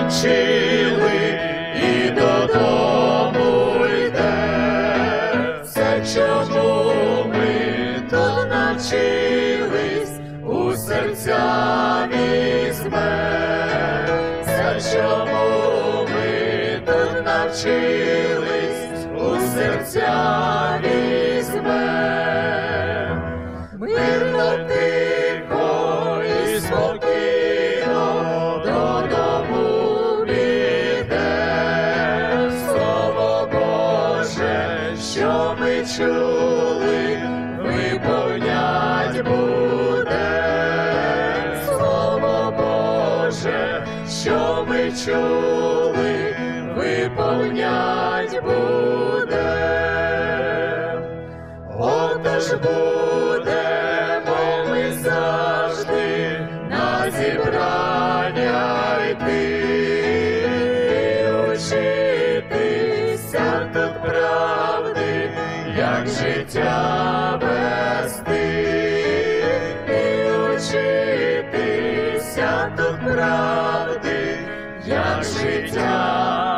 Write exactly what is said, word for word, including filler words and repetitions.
навчили, і додому йде. Все, чому ми тут навчились, у серця візьме. Все, чому ми тут навчились, у серця візьме. Мирно, тихо і спокійно додому піде. Слово Боже, що ми чули, виповнять буде. Слово Боже, що ми чули, виповнять буде. Отож будемо ми завжди на зібрання йти, і учитися тут правди, як життя вести, і учитися тут правди, як життя